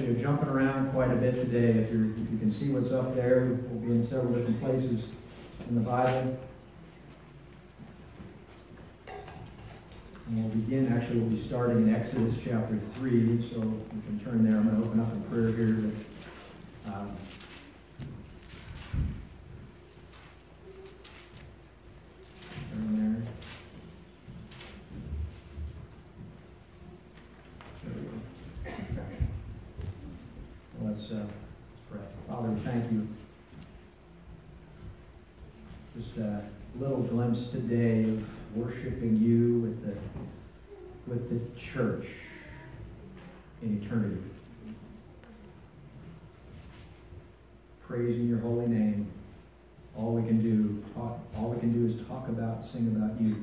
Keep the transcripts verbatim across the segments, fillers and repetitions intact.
you jumping around quite a bit today. If, you're, if you can see what's up there, we'll be in several different places in the Bible. And we'll begin, actually, we'll be starting in Exodus chapter three, so you can turn there. I'm going to open up in prayer here. But, um, turn there. Let's, uh, let's pray. Father, we thank you. Just a little glimpse today of worshiping you with the with the church in eternity. Praising your holy name. All we can do, talk, all we can do is talk about, sing about you.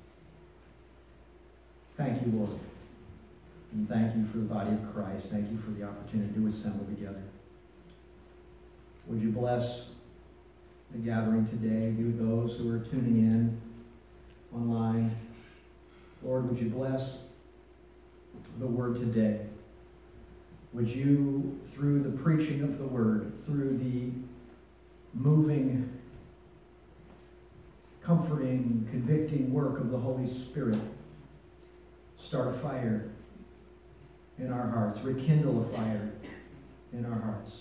Thank you, Lord. And thank you for the body of Christ. Thank you for the opportunity to assemble together. Would you bless the gathering today? Be with those who are tuning in online. Lord, would you bless the word today? Would you, through the preaching of the word, through the moving, comforting, convicting work of the Holy Spirit, start a fire in our hearts, rekindle a fire in our hearts.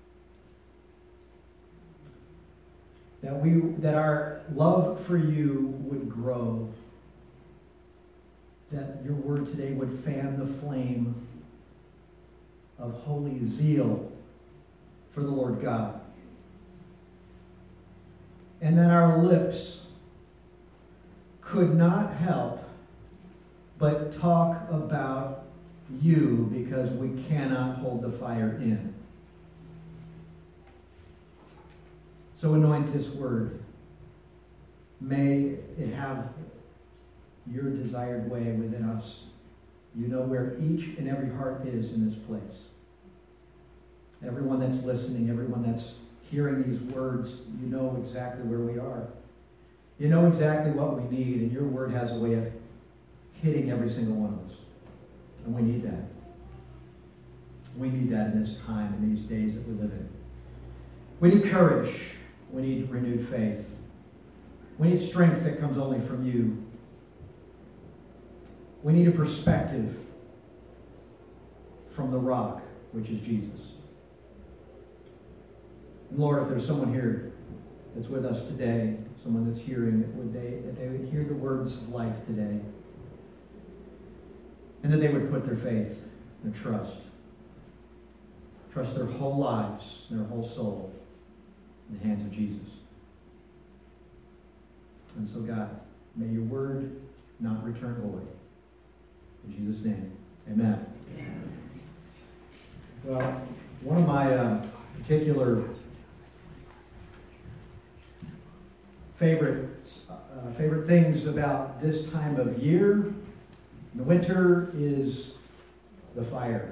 That we, that our love for you would grow. That your word today would fan the flame of holy zeal for the Lord God. And that our lips could not help but talk about you because we cannot hold the fire in. So anoint this word. May it have your desired way within us. You know where each and every heart is in this place. Everyone that's listening, everyone that's hearing these words, you know exactly where we are. You know exactly what we need, and your word has a way of hitting every single one of us. And we need that. We need that in this time, in these days that we live in. We need courage. We need renewed faith. We need strength that comes only from you. We need a perspective from the rock, which is Jesus. And Lord, if there's someone here that's with us today, someone that's hearing, that would they, that they would hear the words of life today, and that they would put their faith, their trust, trust their whole lives, their whole soul in the hands of Jesus. And so, God, may your word not return void. In Jesus' name, amen. Amen. Well, one of my uh, particular favorite uh, favorite things about this time of year in the winter is the fire.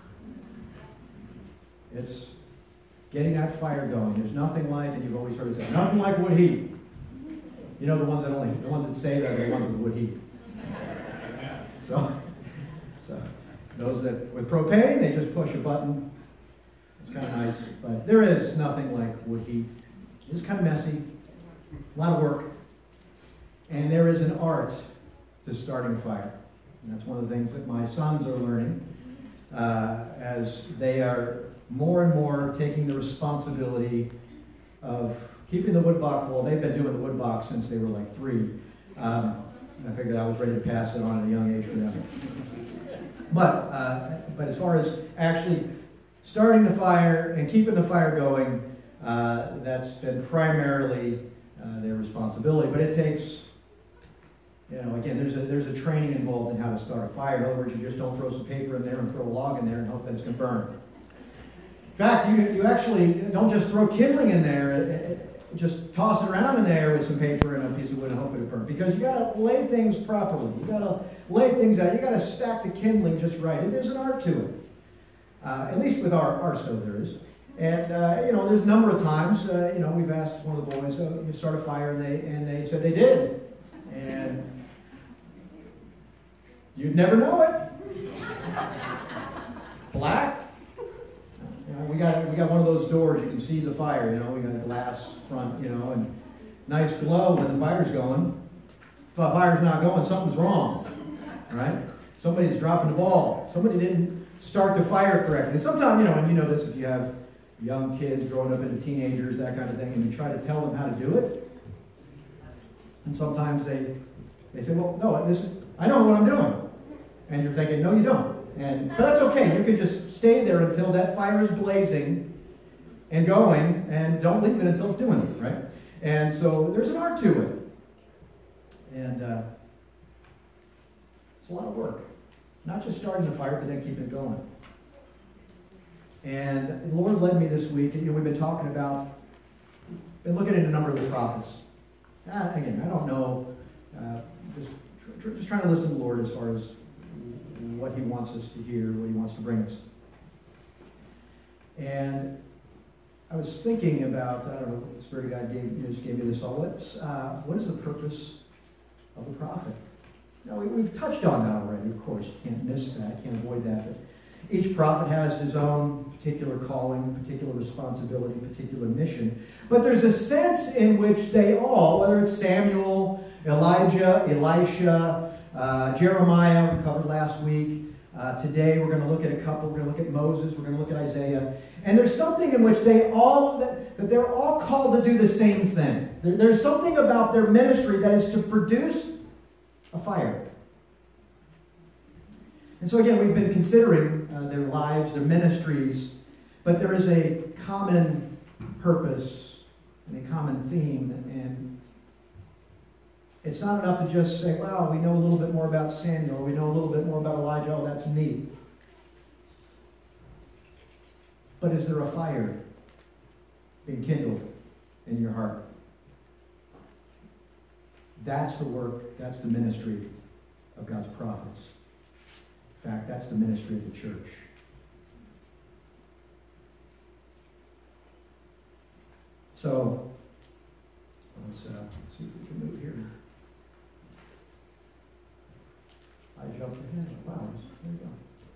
It's getting that fire going. There's nothing like, and you've always heard it say, nothing like wood heat. You know, the ones that only the ones that say that are the ones with wood heat. So, so those that with propane, they just push a button. It's kind of nice, but there is nothing like wood heat. It's kind of messy, a lot of work, and there is an art to starting a fire. And that's one of the things that my sons are learning uh, as they are more and more taking the responsibility of keeping the wood box. Well, they've been doing the wood box since they were like three. Um, I figured I was ready to pass it on at a young age for them. But, uh, but as far as actually starting the fire and keeping the fire going, uh, that's been primarily uh, their responsibility. But it takes, you know, again, there's a, there's a training involved in how to start a fire. In other words, you just don't throw some paper in there and throw a log in there and hope that it's going to burn. In fact, you, you actually don't just throw kindling in there. It, it, just toss it around in there with some paper and a piece of wood and hope it'll burn. Because you got to lay things properly. You got to lay things out. You got to stack the kindling just right. And there's an art to it. Uh, at least with our, our stove there is. And, uh, you know, there's a number of times, uh, you know, we've asked one of the boys, oh, you start a fire, and they, and they said they did. And you'd never know it. Black, You know, we got we got one of those doors, you can see the fire, you know, we got a glass front, you know, and nice glow when the fire's going. If the fire's not going, something's wrong, right? Somebody's dropping the ball. Somebody didn't start the fire correctly. Sometimes, you know, and you know this if you have young kids growing up into teenagers, that kind of thing, and you try to tell them how to do it. And sometimes they they say, well, no, this is, I know what I'm doing. And you're thinking, no, you don't. And but that's okay. You can just stay there until that fire is blazing and going, and don't leave it until it's doing it, right? And so there's an art to it. And uh, it's a lot of work. Not just starting the fire, but then keeping it going. And the Lord led me this week. You know, we've been talking about, been looking at a number of the prophets. Uh, again, I don't know. Uh, just, tr- just trying to listen to the Lord as far as what He wants us to hear, what He wants to bring us. And I was thinking about, I don't know, the Spirit of God gave, just gave me this all. What's, uh, what is the purpose of a prophet? Now, we, we've touched on that already, of course. You can't miss that, can't avoid that. But each prophet has his own particular calling, particular responsibility, particular mission. But there's a sense in which they all, whether it's Samuel, Elijah, Elisha, uh, Jeremiah, we covered last week. Uh, today we're going to look at a couple. We're going to look at Moses. We're going to look at Isaiah. And there's something in which they all, that, that they're all called to do the same thing. There, there's something about their ministry that is to produce a fire. And so again, we've been considering uh, their lives, their ministries, but there is a common purpose and a common theme. And it's not enough to just say, wow, we know a little bit more about Samuel, or we know a little bit more about Elijah, oh, that's neat. But is there a fire being kindled in your heart? That's the work, that's the ministry of God's prophets. In fact, that's the ministry of the church. So, let's uh, see if we can move here. I jumped ahead. Wow, there you go.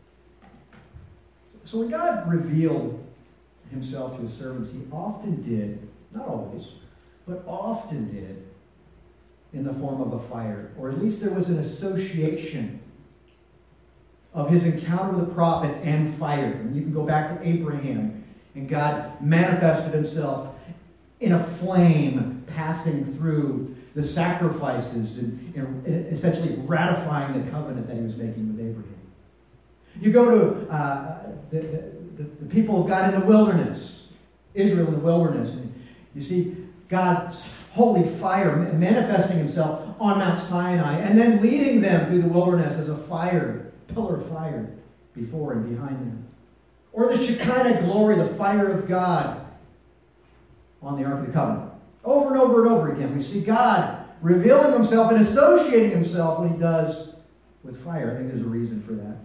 So when God revealed Himself to His servants, He often did, not always, but often did, in the form of a fire. Or at least there was an association of His encounter with the prophet and fire. And you can go back to Abraham, and God manifested Himself in a flame passing through the sacrifices and, and essentially ratifying the covenant that He was making with Abraham. You go to uh, the, the, the people of God in the wilderness, Israel in the wilderness, and you see God's holy fire manifesting Himself on Mount Sinai and then leading them through the wilderness as a fire, pillar of fire before and behind them. Or the Shekinah glory, the fire of God on the Ark of the Covenant. Over and over and over again, we see God revealing Himself and associating Himself when He does with fire. I think there's a reason for that.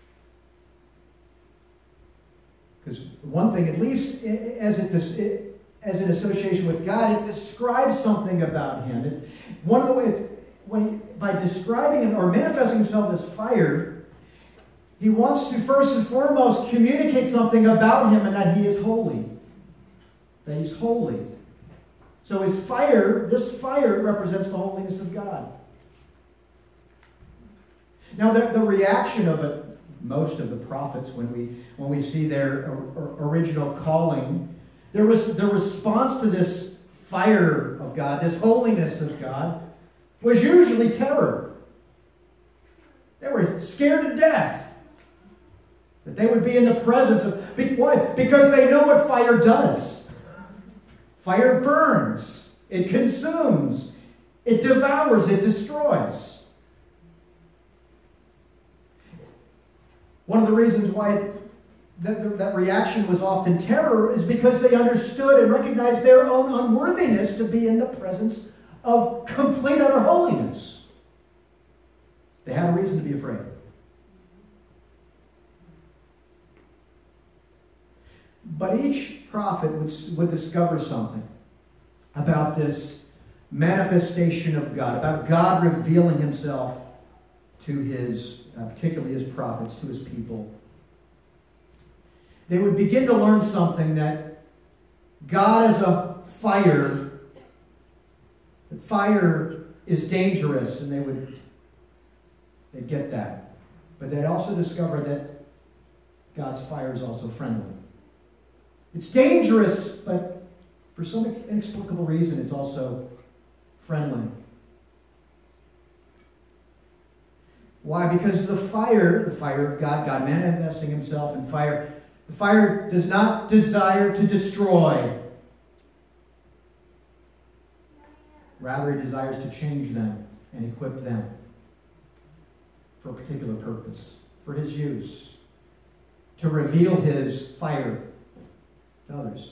Because one thing, at least as it, as an association with God, it describes something about Him. It, one of the ways, when he, by describing Him or manifesting Himself as fire, He wants to first and foremost communicate something about Him, and that He is holy. That He's holy. So His fire, this fire represents the holiness of God. Now the, the reaction of it, most of the prophets, when we when we see their or, or original calling, there was the response to this fire of God, this holiness of God, was usually terror. They were scared to death that they would be in the presence of... Why? Because they know what fire does. Fire burns. It consumes. It devours. It destroys. One of the reasons why it, that, that reaction was often terror is because they understood and recognized their own unworthiness to be in the presence of complete utter holiness. They had a reason to be afraid. But each prophet would, would discover something about this manifestation of God, about God revealing Himself to His, uh, particularly His prophets, to His people. they would begin to learn something, that God is a fire, that fire is dangerous, and they would they'd get that. But they'd also discover that God's fire is also friendly. It's dangerous, but for some inexplicable reason, it's also friendly. Why? Because the fire, the fire of God, God manifesting himself in fire, the fire does not desire to destroy. Rather, he desires to change them and equip them for a particular purpose, for his use, to reveal his fire to others.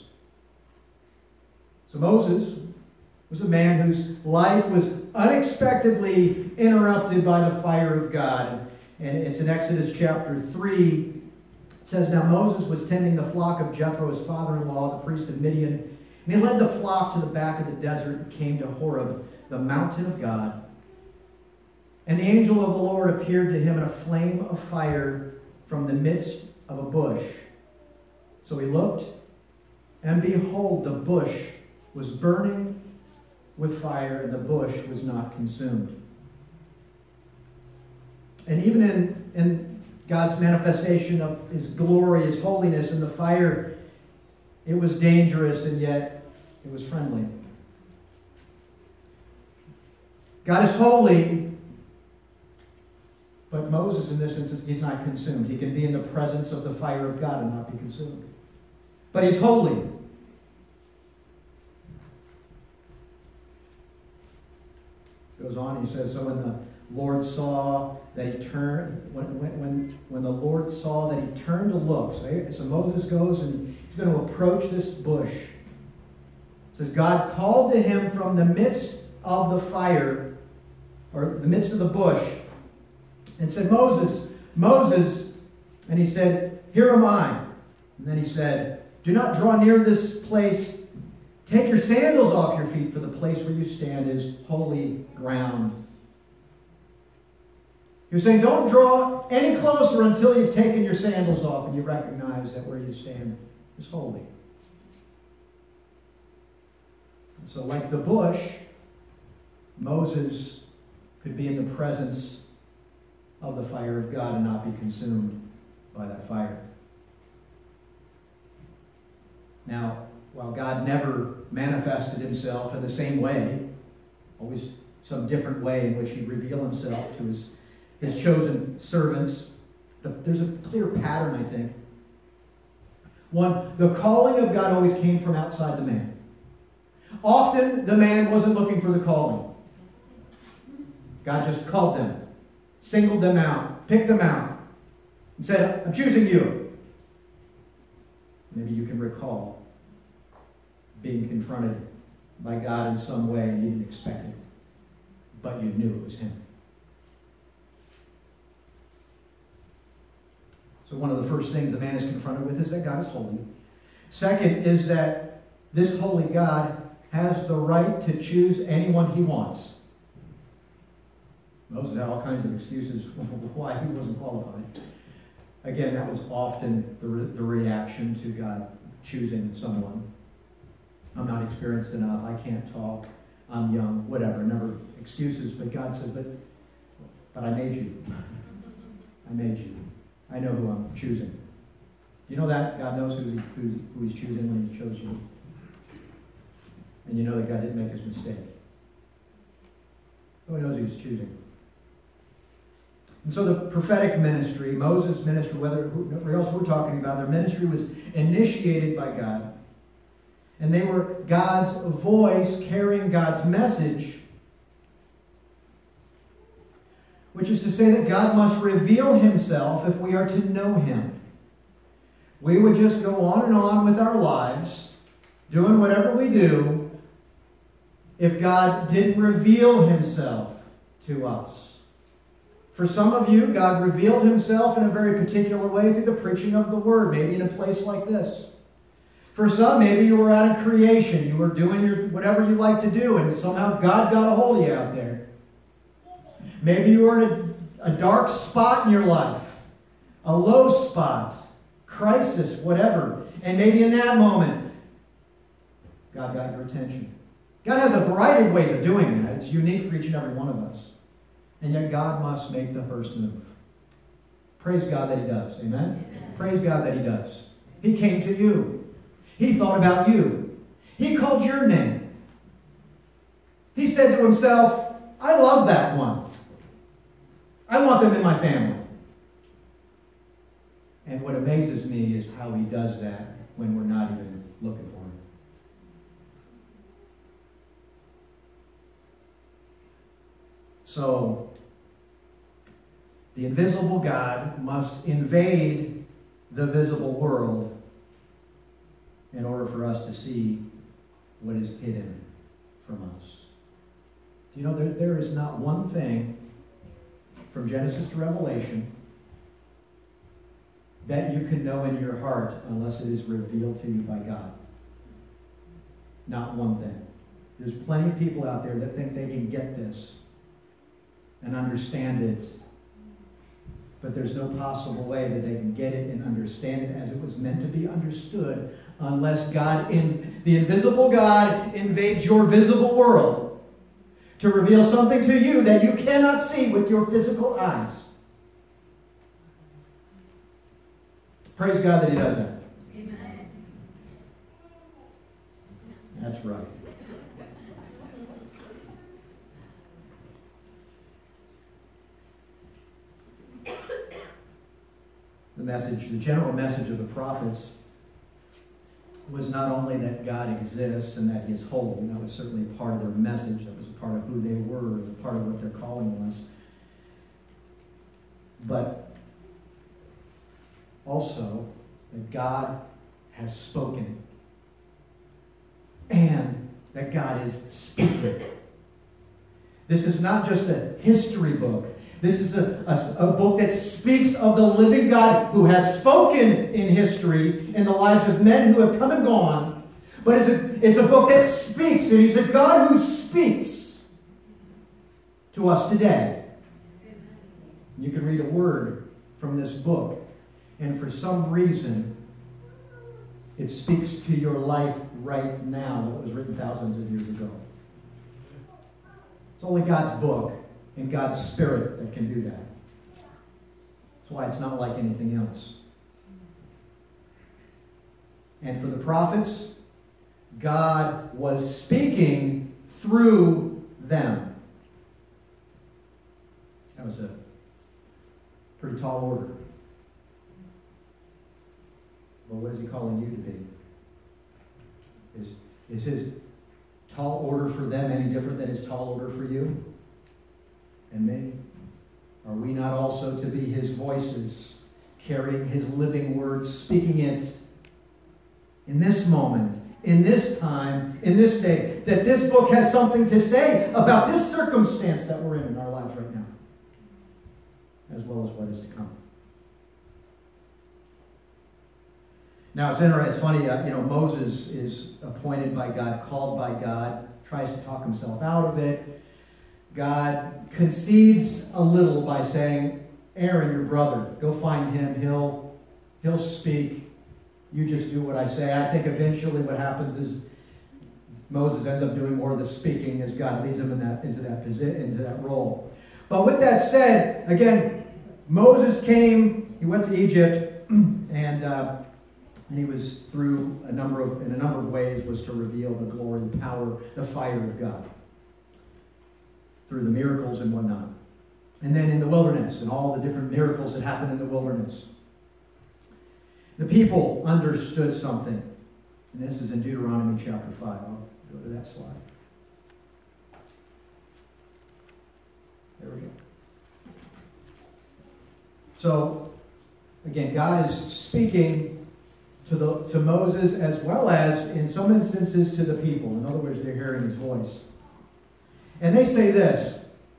So Moses was a man whose life was unexpectedly interrupted by the fire of God. And it's in Exodus chapter three. It says, "Now Moses was tending the flock of Jethro, his father-in-law, the priest of Midian. And he led the flock to the back of the desert and came to Horeb, the mountain of God. And the angel of the Lord appeared to him in a flame of fire from the midst of a bush. So he looked, and behold, the bush was burning with fire, and the bush was not consumed." And even in, in God's manifestation of his glory, his holiness, and the fire, it was dangerous, and yet it was friendly. God is holy, but Moses, in this instance, he's not consumed. He can be in the presence of the fire of God and not be consumed. But he's holy. Goes on, he says, "So when the Lord saw that he turned, when, when, when, when the Lord saw that he turned to look," so, so Moses goes and he's going to approach this bush. It says, "God called to him from the midst of the fire," or the midst of the bush, and said, "Moses, Moses," and he said, "Here am I." And then he said, "Do not draw near this place. Take your sandals off your feet, for the place where you stand is holy ground." He was saying, don't draw any closer until you've taken your sandals off and you recognize that where you stand is holy. And so like the bush, Moses could be in the presence of the fire of God and not be consumed by that fire. Now, while God never manifested himself in the same way, always some different way in which he revealed himself to his, his chosen servants, the, there's a clear pattern, I think. One, the calling of God always came from outside the man. Often, the man wasn't looking for the calling. God just called them, singled them out, picked them out, and said, "I'm choosing you." Maybe you can recall being confronted by God in some way and you didn't expect it, but you knew it was him. So one of the first things a man is confronted with is that God is holy. Second is that this holy God has the right to choose anyone he wants. Moses had all kinds of excuses why he wasn't qualified. Again, that was often the, re- the reaction to God choosing someone. I'm not experienced enough. I can't talk. I'm young. Whatever. Never excuses. But God says, but, but I made you. I made you. I know who I'm choosing. Do you know that? God knows who, he, who, who he's choosing when he chose you. And you know that God didn't make his mistake. So he knows who he's choosing. And so the prophetic ministry, Moses' ministry, whether whoever else we're talking about, their ministry was initiated by God. And they were God's voice carrying God's message, which is to say that God must reveal himself if we are to know him. We would just go on and on with our lives, doing whatever we do, if God didn't reveal himself to us. For some of you, God revealed himself in a very particular way through the preaching of the word, maybe in a place like this. For some, maybe you were at a creation. You were doing your whatever you like to do, and somehow God got a hold of you out there. Maybe you were in a, a dark spot in your life, a low spot, crisis, whatever. And maybe in that moment, God got your attention. God has a variety of ways of doing that. It's unique for each and every one of us. And yet God must make the first move. Praise God that he does. Amen? Amen. Praise God that he does. He came to you. He thought about you. He called your name. He said to himself, I love that one. I want them in my family. And what amazes me is how he does that when we're not even looking for him. So, the invisible God must invade the visible world in order for us to see what is hidden from us. You know, there, there is not one thing from Genesis to Revelation that you can know in your heart unless it is revealed to you by God. Not one thing. There's plenty of people out there that think they can get this and understand it, but there's no possible way that they can get it and understand it as it was meant to be understood unless God, in the invisible God, invades your visible world to reveal something to you that you cannot see with your physical eyes. Praise God that he does that. Amen. That's right. The message, the general message of the prophets was not only that God exists and that he is holy, and that was certainly part of their message, that was a part of who they were, it was a part of what their calling was, but also that God has spoken and that God is speaking. This is not just a history book. This is a, a, a book that speaks of the living God who has spoken in history in the lives of men who have come and gone. But it's a, it's a book that speaks, and he's a God who speaks to us today. You can read a word from this book, and for some reason, it speaks to your life right now that was written thousands of years ago. It's only God's book and God's Spirit that can do that. That's why it's not like anything else. And for the prophets, God was speaking through them. That was a pretty tall order. Well, what is he calling you to be? Is, is his tall order for them any different than his tall order for you and me? Are we not also to be his voices, carrying his living words, speaking it in this moment, in this time, in this day, that this book has something to say about this circumstance that we're in in our lives right now, as well as what is to come. Now, it's interesting, it's funny, uh, you know, Moses is appointed by God, called by God, tries to talk himself out of it. God concedes a little by saying, Aaron, your brother, go find him. He'll, he'll speak. You just do what I say. I think eventually what happens is Moses ends up doing more of the speaking as God leads him in that, into that position, into that role. But with that said, again, Moses came, he went to Egypt, and uh, and he was through a number of, in a number of ways, was to reveal the glory, the power, the fire of God through the miracles and whatnot. And then in the wilderness and all the different miracles that happened in the wilderness. The people understood something. And this is in Deuteronomy chapter five. I'll go to that slide. There we go. So, again, God is speaking to the to Moses as well as, in some instances, to the people. In other words, they're hearing his voice. And they say this,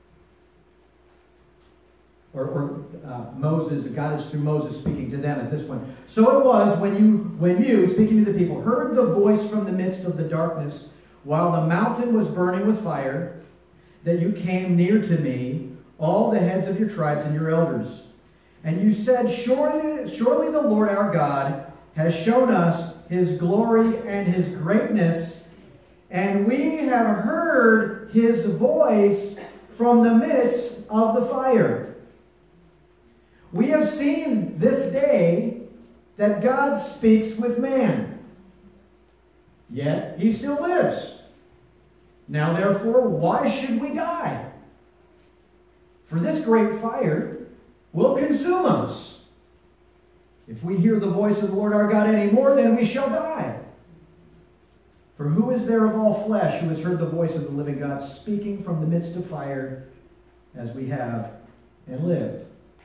or, or uh, Moses, God is through Moses speaking to them at this point. So it was when you, when you, speaking to the people, heard the voice from the midst of the darkness while the mountain was burning with fire, that you came near to me, all the heads of your tribes and your elders. And you said, surely, surely the Lord our God has shown us his glory and his greatness, and we have heard his voice from the midst of the fire. We have seen this day that God speaks with man, yet he still lives. Now therefore, why should we die? For this great fire will consume us. If we hear the voice of the Lord our God any more, then we shall die. For who is there of all flesh who has heard the voice of the living God speaking from the midst of fire as we have and lived?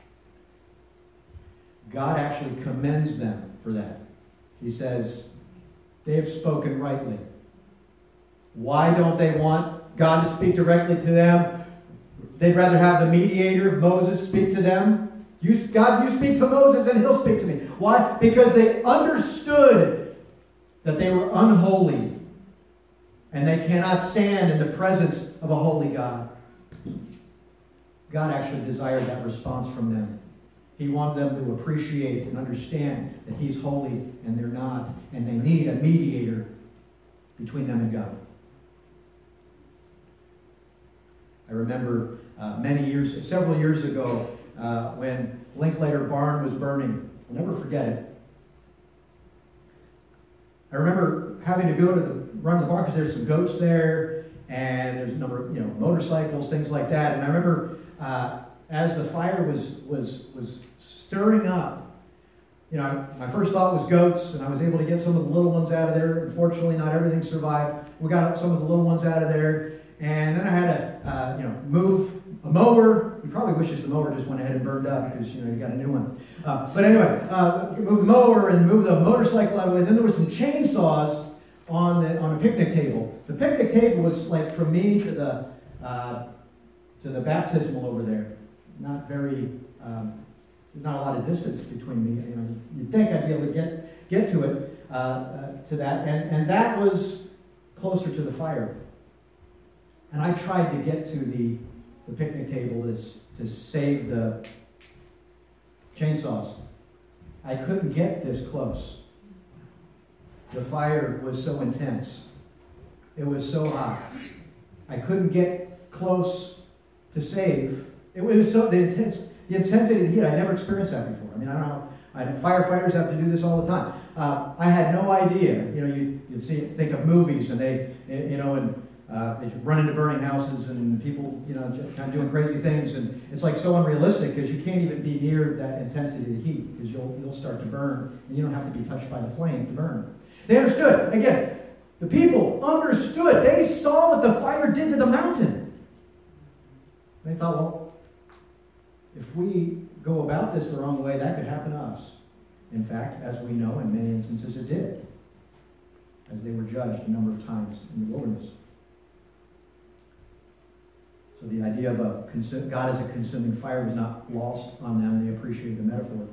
God actually commends them for that. He says, they have spoken rightly. Why don't they want God to speak directly to them? They'd rather have the mediator, Moses, speak to them. You, God, you speak to Moses and he'll speak to me. Why? Because they understood that they were unholy and they cannot stand in the presence of a holy God. God actually desired that response from them. He wanted them to appreciate and understand that he's holy and they're not, and they need a mediator between them and God. I remember uh, many years, several years ago, uh, when Linklater Barn was burning. I'll never forget it. I remember having to go to the run to the barn because there's some goats there, and there's a number of you know motorcycles, things like that. And I remember uh, as the fire was was was stirring up, you know, my first thought was goats, and I was able to get some of the little ones out of there. Unfortunately, not everything survived. We got some of the little ones out of there, and then I had to uh, you know move a mower. He probably wishes the mower just went ahead and burned up because you know you got a new one. Uh, but anyway, uh, move the mower and move the motorcycle out of the way. Then there were some chainsaws on the on a picnic table. The picnic table was like from me to the uh, to the baptismal over there. Not very, um, not a lot of distance between me. You know, you'd think I'd be able to get get to it uh, uh, to that, and and that was closer to the fire. And I tried to get to the the picnic table to to save the chainsaws. I couldn't get this close. The fire was so intense. It was so hot. I couldn't get close to save. It was so the intense, the intensity of the heat. I'd never experienced that before. I mean, I don't know. I, firefighters have to do this all the time. Uh, I had no idea. You know, you you see, think of movies, and they, you know, and uh, they run into burning houses, and people, you know, just kind of doing crazy things, and it's like so unrealistic because you can't even be near that intensity of the heat because you'll you'll start to burn, and you don't have to be touched by the flame to burn. They understood. Again, the people understood. They saw what the fire did to the mountain. They thought, well, if we go about this the wrong way, that could happen to us. In fact, as we know, in many instances it did, as they were judged a number of times in the wilderness. So the idea of a consu- God as a consuming fire was not lost on them. They appreciated the metaphor.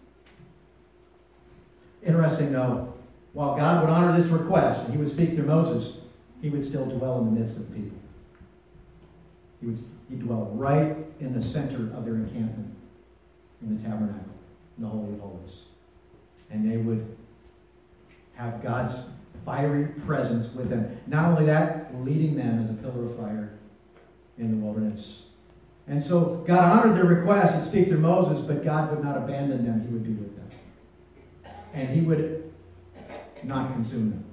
Interesting, though, while God would honor this request and he would speak through Moses, he would still dwell in the midst of the people. He would he'd dwell right in the center of their encampment, in the tabernacle, in the Holy of Holies. And they would have God's fiery presence with them. Not only that, leading them as a pillar of fire in the wilderness. And so God honored their request and speak through Moses, but God would not abandon them. He would be with them. And he would not consume them,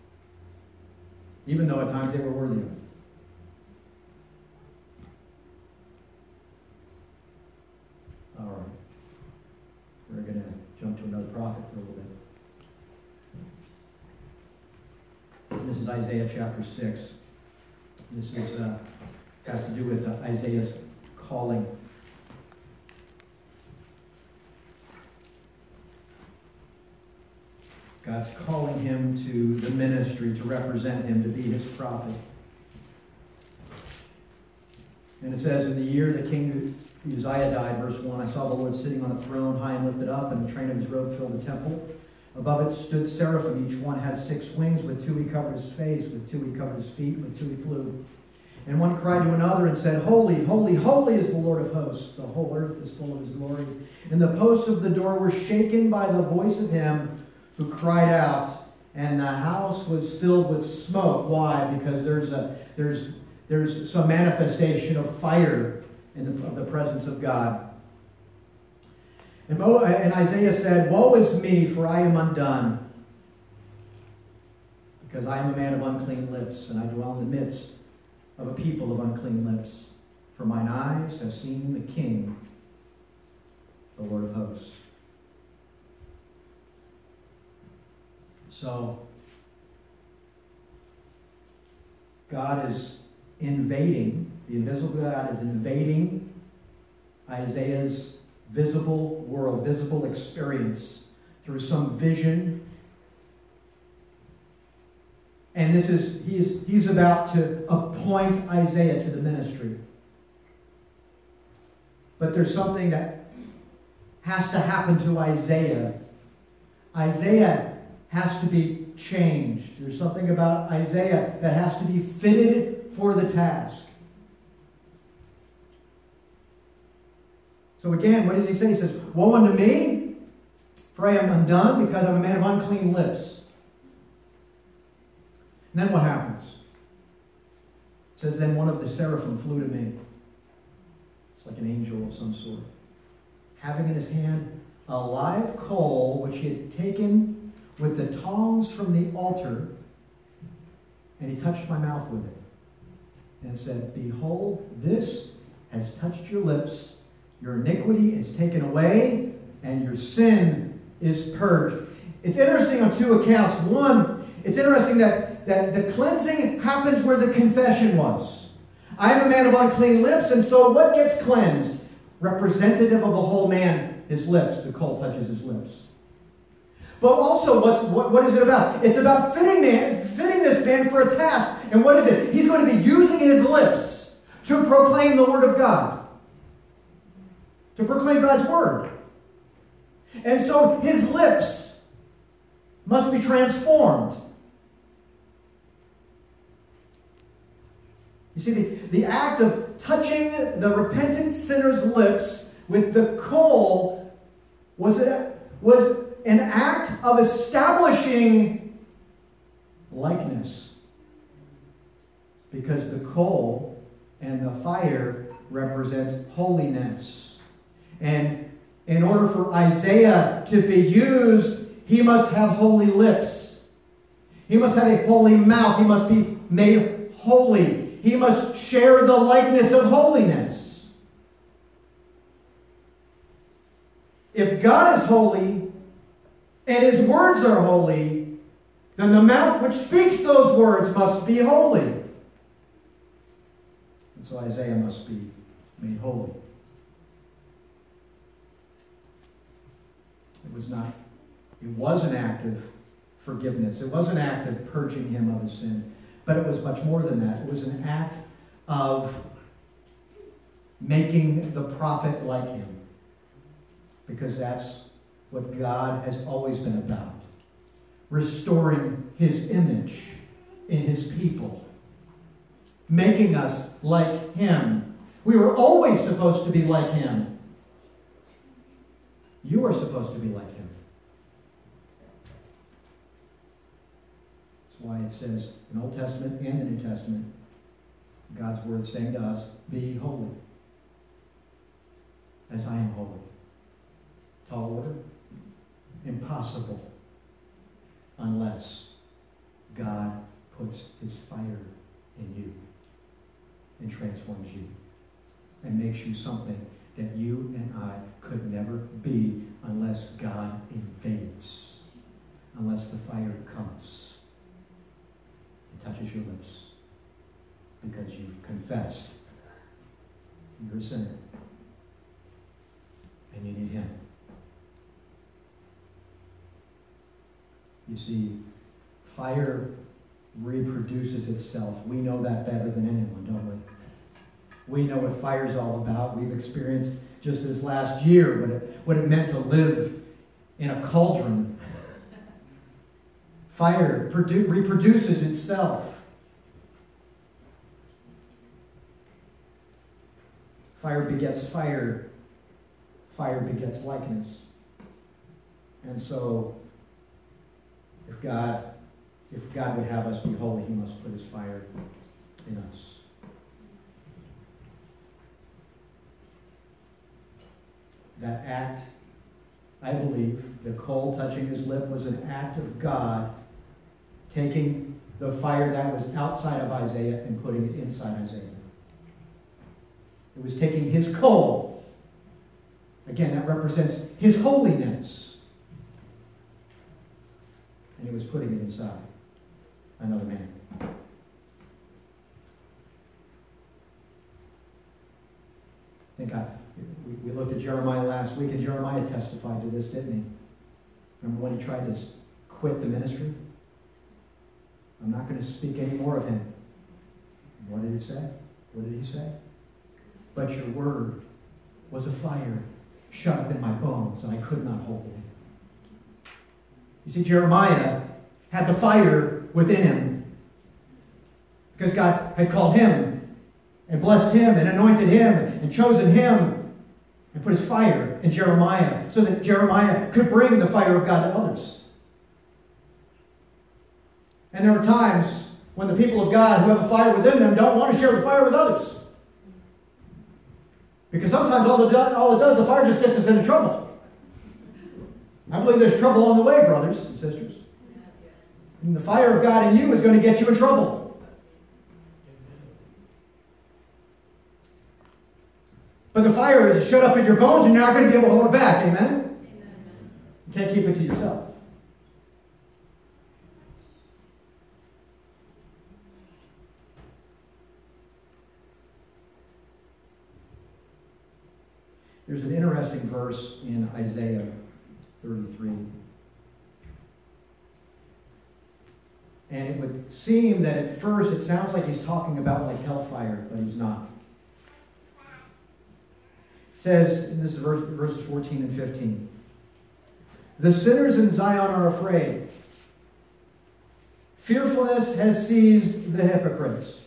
even though at times they were worthy of it. All right. We're going to jump to another prophet for a little bit. This is Isaiah chapter six. This is uh, has to do with uh, Isaiah's calling. God's calling him to the ministry, to represent him, to be his prophet. And it says, in the year that King Uzziah died, verse one, I saw the Lord sitting on a throne, high and lifted up, and the train of his robe filled the temple. Above it stood seraphim. Each one had six wings. With two he covered his face, with two he covered his feet, with two he flew. And one cried to another and said, Holy, holy, holy is the Lord of hosts. The whole earth is full of his glory. And the posts of the door were shaken by the voice of him who cried out. And the house was filled with smoke. Why? Because there's a there's there's some manifestation of fire in the, of the presence of God. And, Mo, and Isaiah said, Woe is me, for I am undone, because I am a man of unclean lips, and I dwell in the midst of a people of unclean lips. For mine eyes have seen the King, the Lord of hosts. So, God is invading, the invisible God is invading Isaiah's visible world, visible experience through some vision. And this is, he is, he's about to appoint Isaiah to the ministry. But there's something that has to happen to Isaiah. Isaiah has to be changed. There's something about Isaiah that has to be fitted for the task. So again, what does he say? He says, Woe unto me, for I am undone, because I'm a man of unclean lips. And then what happens? It says, Then one of the seraphim flew to me. It's like an angel of some sort, having in his hand a live coal, which he had taken with the tongs from the altar, and he touched my mouth with it, and said, Behold, this has touched your lips. Your iniquity is taken away, and your sin is purged. It's interesting on two accounts. One, it's interesting that, that the cleansing happens where the confession was. I am a man of unclean lips, and so what gets cleansed? Representative of the whole man, his lips. The coal touches his lips. But also, what's, what, what is it about? It's about fitting, man, fitting this man for a task. And what is it? He's going to be using his lips to proclaim the Word of God. To proclaim God's Word. And so his lips must be transformed. You see, the, the act of touching the repentant sinner's lips with the coal was, a, was an act of establishing likeness. Because the coal and the fire represents holiness. And in order for Isaiah to be used, he must have holy lips. He must have a holy mouth. He must be made holy. He must share the likeness of holiness. If God is holy and his words are holy, then the mouth which speaks those words must be holy. And so Isaiah must be made holy. It was not, it was an act of forgiveness. It was an act of purging him of his sin. But it was much more than that. It was an act of making the prophet like him. Because that's what God has always been about. Restoring his image in his people. Making us like him. We were always supposed to be like him. You are supposed to be like him. That's why it says in Old Testament and the New Testament, God's word saying to us, be holy, as I am holy. Tall order? Impossible, unless God puts his fire in you and transforms you and makes you something that you and I could never be unless God invades, unless the fire comes and touches your lips, because you've confessed you're a sinner and you need him. You see, fire reproduces itself. We know that better than anyone, don't we? We know what fire's all about. We've experienced just this last year what it, what it meant to live in a cauldron. Fire produ- reproduces itself. Fire begets fire. Fire begets likeness. And so, if God, if God would have us be holy, he must put his fire in us. That act, I believe, the coal touching his lip was an act of God taking the fire that was outside of Isaiah and putting it inside Isaiah. It was taking his coal. Again, that represents his holiness. And he was putting it inside another man. I think I, we, we looked at Jeremiah last week, and Jeremiah testified to this, didn't he? Remember when he tried to quit the ministry? I'm not going to speak any more of him. What did he say? What did he say? But your word was a fire shut up in my bones, and I could not hold it in. You see, Jeremiah had the fire within him because God had called him and blessed him and anointed him and chosen him and put his fire in Jeremiah so that Jeremiah could bring the fire of God to others. And there are times when the people of God who have a fire within them don't want to share the fire with others. Because sometimes all it, does, all it does, the fire just gets us into trouble. I believe there's trouble on the way, brothers and sisters. And the fire of God in you is going to get you in trouble. But the fire is shut up in your bones and you're not going to be able to hold it back. Amen? Amen. You can't keep it to yourself. There's an interesting verse in Isaiah thirty-three. And it would seem that at first it sounds like he's talking about like hellfire, but he's not. It says, and this is verse, verses fourteen and fifteen. The sinners in Zion are afraid. Fearfulness has seized the hypocrites.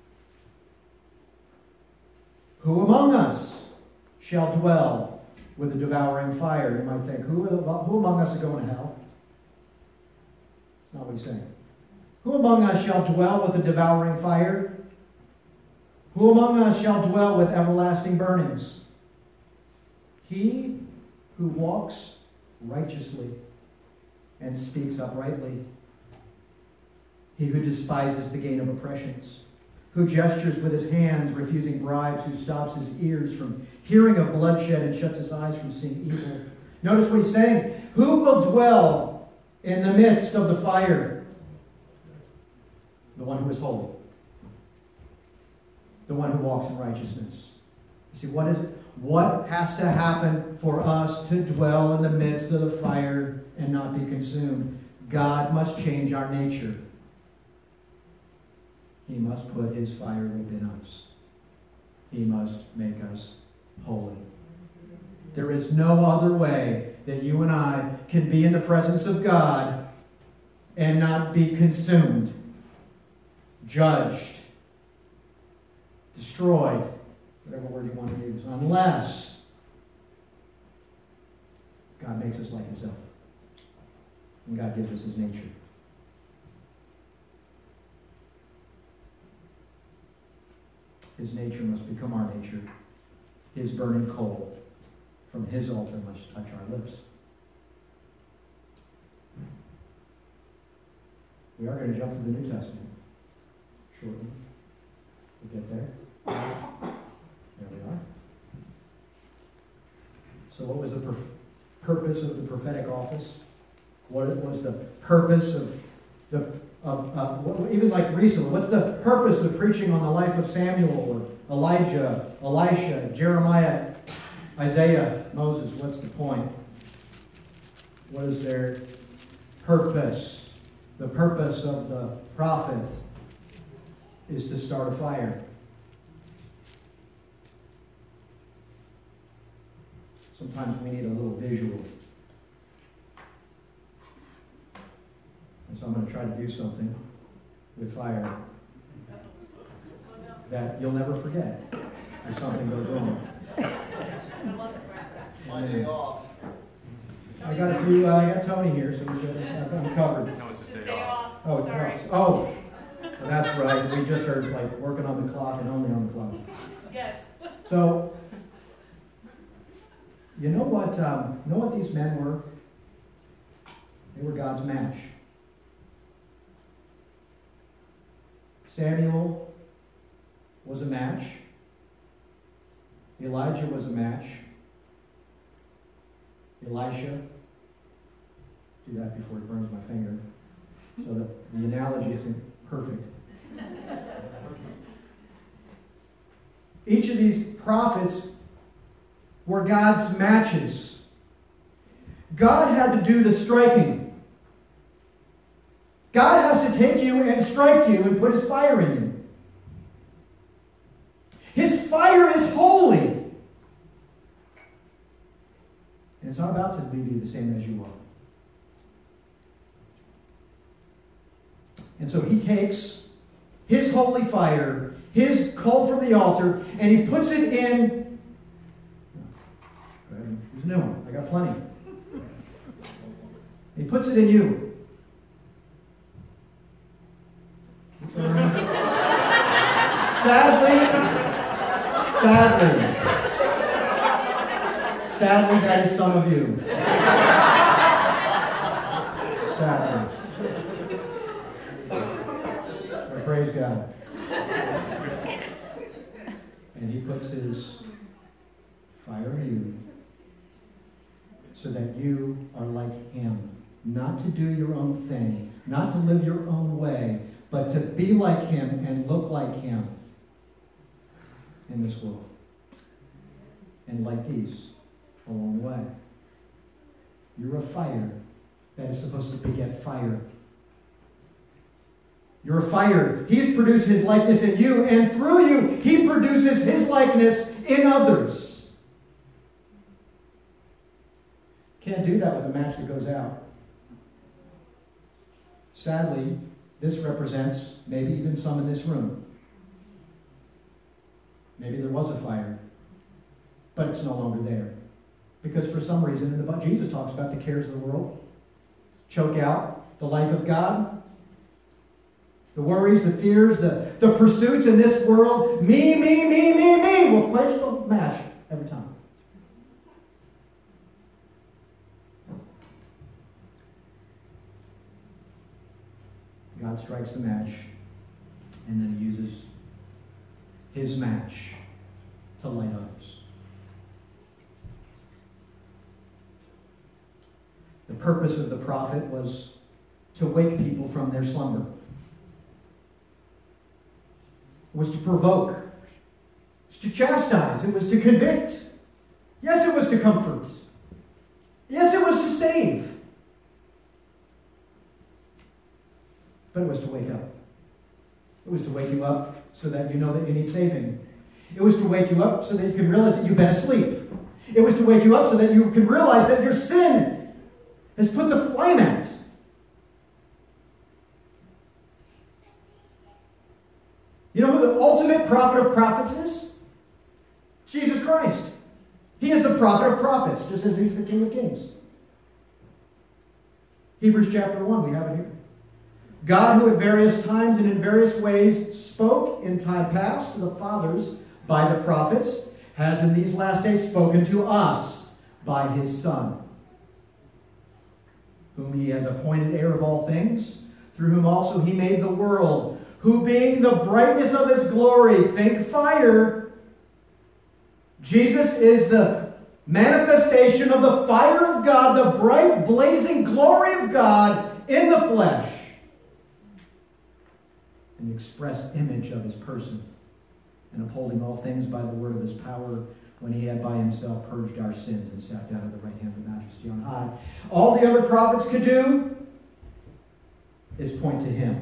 Who among us shall dwell with a devouring fire? You might think, who, who among us are going to hell? That's not what he's saying. Who among us shall dwell with a devouring fire? Who among us shall dwell with everlasting burnings? He who walks righteously and speaks uprightly. He who despises the gain of oppressions. Who gestures with his hands, refusing bribes. Who stops his ears from hearing of bloodshed and shuts his eyes from seeing evil. Notice what he's saying. Who will dwell in the midst of the fire? The one who is holy. The one who walks in righteousness. You see, what is it? What has to happen for us to dwell in the midst of the fire and not be consumed? God must change our nature. He must put his fire within us. He must make us holy. There is no other way that you and I can be in the presence of God and not be consumed, judged, destroyed, whatever word you want to use, unless God makes us like himself. And God gives us his nature. His nature must become our nature. His burning coal from his altar must touch our lips. We are going to jump to the New Testament shortly. We'll get there. There we are. So what was the per- purpose of the prophetic office? What was the purpose of the Of uh, what, even like recently, what's the purpose of preaching on the life of Samuel or Elijah, Elisha, Jeremiah, Isaiah, Moses? What's the point? What is their purpose? The purpose of the prophet is to start a fire. Sometimes we need a little visual. And so I'm going to try to do something with fire that you'll never forget. if something goes wrong. My day off. I got a few, uh, I got Tony here, so he's got, I'm covered. No, it's his day off. Oh, Sorry. oh, well, that's right. We just heard like working on the clock and only on the clock. Yes. So, you know what? Um, you know what these men were? They were God's match. Samuel was a match. Elijah was a match. Elisha. Do that before it burns my finger, so that the analogy isn't perfect. Each of these prophets were God's matches. God had to do the striking. God has to take you and strike you and put His fire in you. His fire is holy. And it's not about to leave you the same as you are. And so He takes His holy fire, His coal from the altar, and He puts it in. There's a new one. I got plenty. He puts it in you. Sadly, sadly, sadly, that is some of you. Sadly. But praise God. And He puts His fire in you so that you are like Him. Not to do your own thing, not to live your own way, but to be like Him and look like Him in this world. And like these along the way. You're a fire that is supposed to beget fire. You're a fire. He's produced His likeness in you, and through you, He produces His likeness in others. Can't do that with a match that goes out. Sadly, this represents maybe even some in this room. Maybe there was a fire, but it's no longer there. Because for some reason, in the Bible, Jesus talks about the cares of the world choke out the life of God. The worries, the fears, the, the pursuits in this world, me, me, me, me, me, will quench the match every time. God strikes the match, and then He uses His match to light others. The purpose of the prophet was to wake people from their slumber. It was to provoke. It was to chastise. It was to convict. Yes, it was to comfort. Yes, it was to save. But it was to wake up. It was to wake you up so that you know that you need saving. It was to wake you up so that you can realize that you've been asleep. It was to wake you up so that you can realize that your sin has put the flame out. You know who the ultimate prophet of prophets is? Jesus Christ. He is the prophet of prophets, just as He's the King of kings. Hebrews chapter one, we have it here. God, who at various times and in various ways spoke in time past to the fathers by the prophets, has in these last days spoken to us by His Son, whom He has appointed heir of all things, through whom also He made the world, who being the brightness of His glory, think fire. Jesus is the manifestation of the fire of God, the bright, blazing glory of God in the flesh, and the express image of His person, and upholding all things by the word of His power, when He had by Himself purged our sins and sat down at the right hand of Majesty on high. All the other prophets could do is point to Him.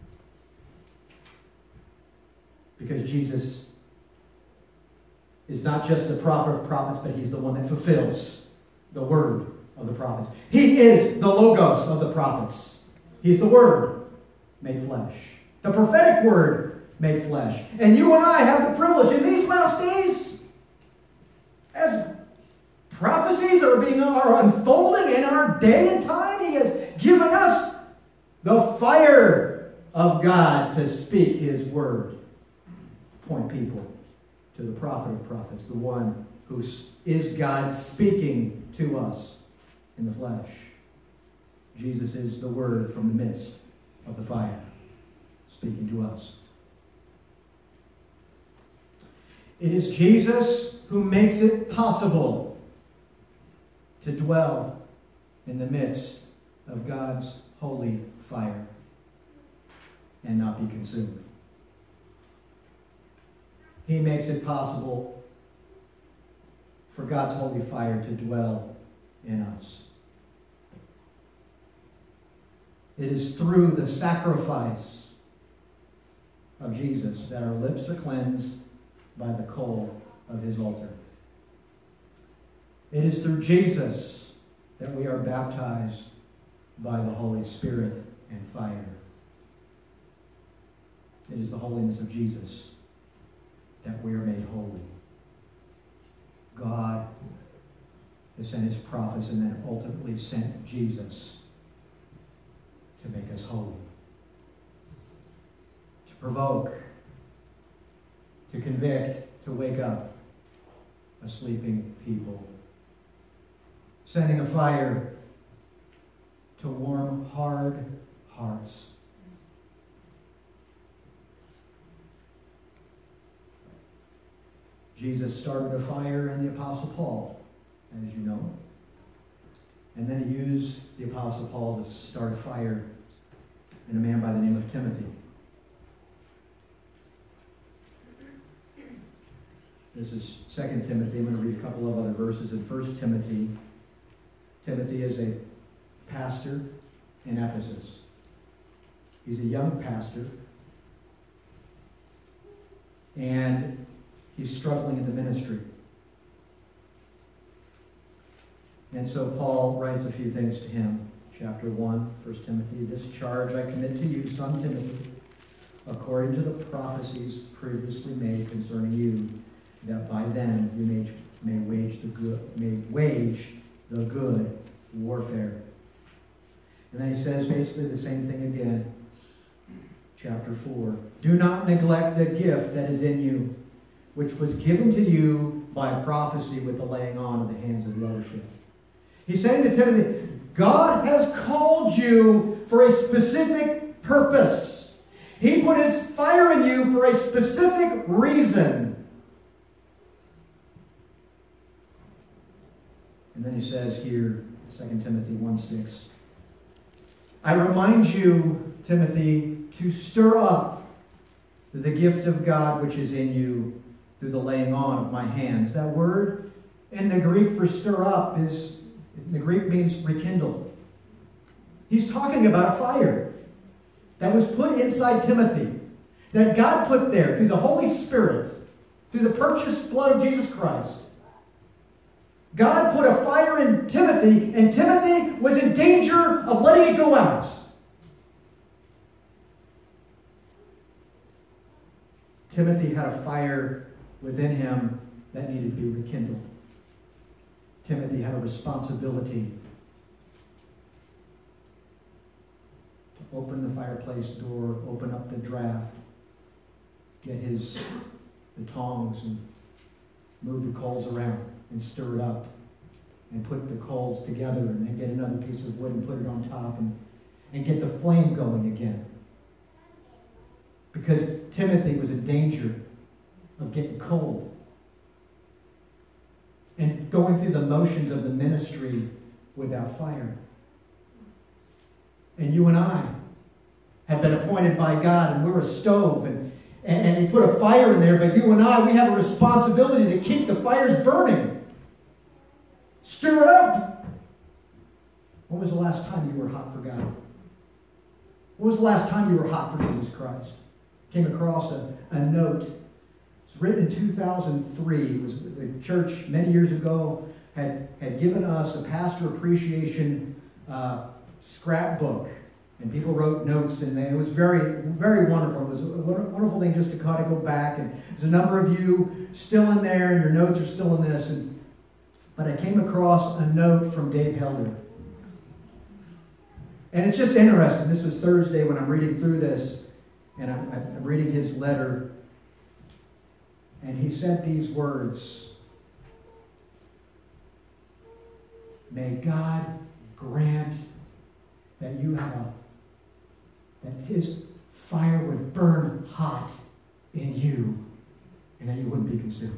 Because Jesus is not just the prophet of prophets, but He's the one that fulfills the word of the prophets. He is the Logos of the prophets. He's the Word made flesh. The prophetic word made flesh. And you and I have the privilege in these last days are unfolding in our day and time. He has given us the fire of God to speak His word. Point people to the prophet of prophets, the one who is God speaking to us in the flesh. Jesus is the word from the midst of the fire, speaking to us. It is Jesus who makes it possible to dwell in the midst of God's holy fire and not be consumed. He makes it possible for God's holy fire to dwell in us. It is through the sacrifice of Jesus that our lips are cleansed by the coal of His altar. It is through Jesus that we are baptized by the Holy Spirit and fire. It is the holiness of Jesus that we are made holy. God has sent His prophets and then ultimately sent Jesus to make us holy, to provoke, to convict, to wake up a sleeping people, sending a fire to warm hard hearts. Jesus started a fire in the Apostle Paul, as you know. And then he used the Apostle Paul to start a fire in a man by the name of Timothy. This is Second Timothy. I'm going to read a couple of other verses. In First Timothy, Timothy is a pastor in Ephesus. He's a young pastor. And he's struggling in the ministry. And so Paul writes a few things to him. Chapter one, First Timothy. This charge I commit to you, son Timothy, according to the prophecies previously made concerning you, that by them you may, may wage the good may wage the good warfare. And then he says basically the same thing again. Chapter four. Do not neglect the gift that is in you, which was given to you by prophecy with the laying on of the hands of the eldership. He's saying to Timothy, God has called you for a specific purpose. He put His fire in you for a specific reason. And then he says here, Second Timothy one six, I remind you, Timothy, to stir up the gift of God which is in you through the laying on of my hands. That word in the Greek for stir up is, in the Greek means rekindle. He's talking about a fire that was put inside Timothy, that God put there through the Holy Spirit, through the purchased blood of Jesus Christ. God put a fire in Timothy, and Timothy was in danger of letting it go out. Timothy had a fire within him that needed to be rekindled. Timothy had a responsibility to open the fireplace door, open up the draft, get his the tongs and move the coals around and stir it up and put the coals together and then get another piece of wood and put it on top and, and get the flame going again. Because Timothy was in danger of getting cold and going through the motions of the ministry without fire. And you and I have been appointed by God, and we're a stove, and, and, and He put a fire in there, but you and I, we have a responsibility to keep the fires burning. Stir it up. When was the last time you were hot for God? When was the last time you were hot for Jesus Christ? Came across a, a note. It's written in two thousand three. It was the church many years ago had, had given us a pastor appreciation uh, scrapbook. And people wrote notes in there. It was very, very wonderful. It was a wonderful thing just to kind of go back. And there's a number of you still in there, and your notes are still in this. And but I came across a note from Dave Helder. And it's just interesting. This was Thursday when I'm reading through this, and I'm, I'm reading his letter. And he sent these words. May God grant that you have a, that his fire would burn hot in you and that you wouldn't be consumed.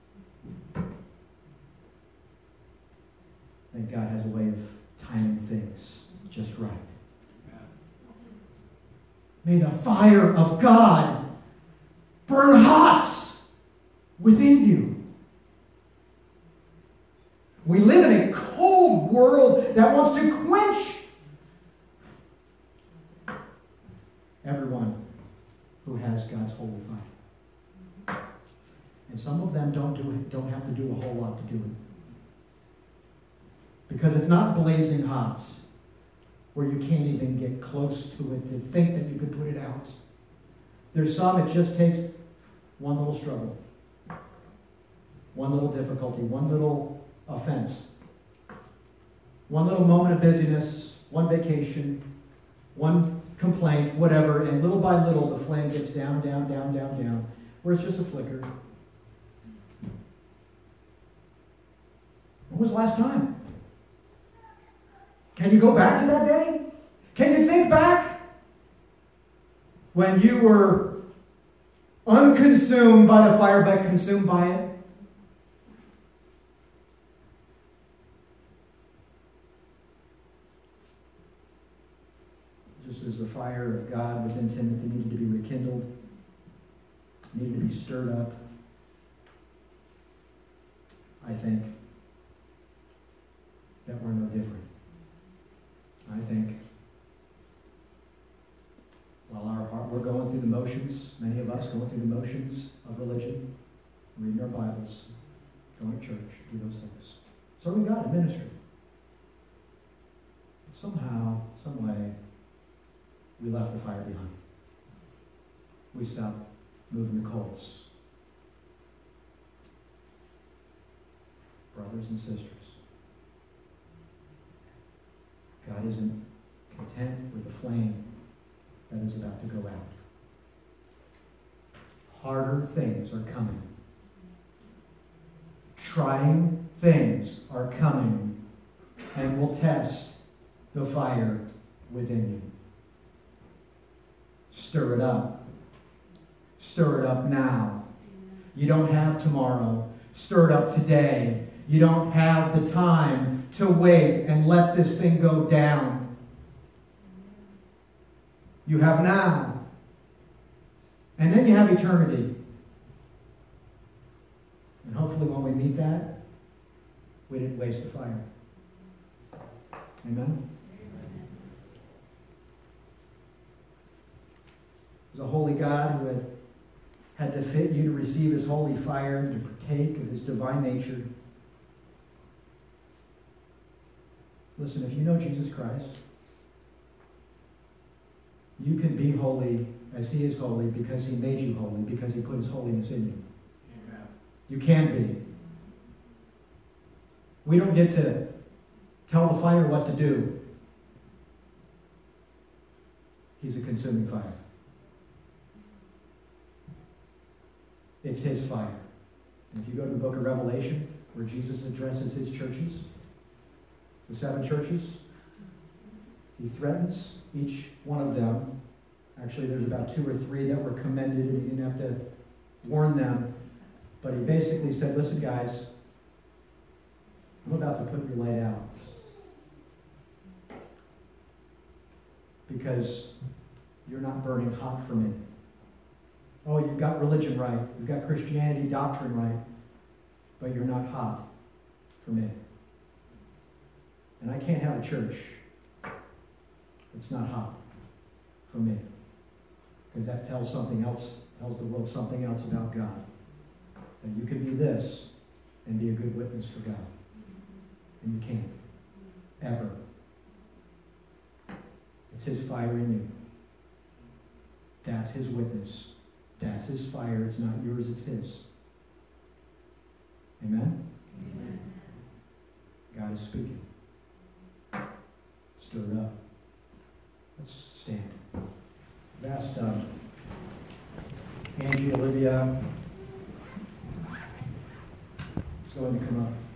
That God has a way of timing things just right. May the fire of God burn hot within you. We live in a cold world that wants to quench everyone who has God's holy fire. And some of them don't do it, don't have to do a whole lot to do it. Because it's not blazing hot where you can't even get close to it to think that you could put it out. There's some it just takes one little struggle, one little difficulty, one little offense, one little moment of busyness, one vacation, one complaint, whatever, and little by little the flame gets down, down, down, down, down, where it's just a flicker. When was the last time? Can you go back to that day? Can you think back when you were unconsumed by the fire but consumed by it? Just as the fire of God within Timothy needed to be rekindled, needed to be stirred up, I think that we're no different. I think while our heart, we're going through the motions, many of us going through the motions of religion, reading our Bibles, going to church, do those things, serving God in ministry. Somehow, some way, we left the fire behind. We stopped moving the coals. Brothers and sisters, God isn't content with the flame that is about to go out. Harder things are coming. Trying things are coming and will test the fire within you. Stir it up. Stir it up now. You don't have tomorrow. Stir it up today. You don't have the time to wait and let this thing go down. You have now. And then you have eternity. And hopefully when we meet that, we didn't waste the fire. Amen? There's a holy God who had, had to fit you to receive his holy fire, to partake of his divine nature. Listen, if you know Jesus Christ, you can be holy as he is holy because he made you holy, because he put his holiness in you. Amen. You can be. We don't get to tell the fire what to do. He's a consuming fire. It's his fire. And if you go to the book of Revelation, where Jesus addresses his churches, the seven churches, he threatens each one of them. Actually, there's about two or three that were commended, and he didn't have to warn them. But he basically said, listen, guys, I'm about to put your light out. Because you're not burning hot for me. Oh, you've got religion right. You've got Christianity doctrine right. But you're not hot for me. And I can't have a church that's not hot for me. Because that tells something else, tells the world something else about God. That you can be this and be a good witness for God. And you can't. Ever. It's his fire in you. That's his witness. That's his fire. It's not yours, it's his. Amen? Amen. God is speaking. Stir it up. Let's stand. I've asked um, Angie, Olivia, is going to come up.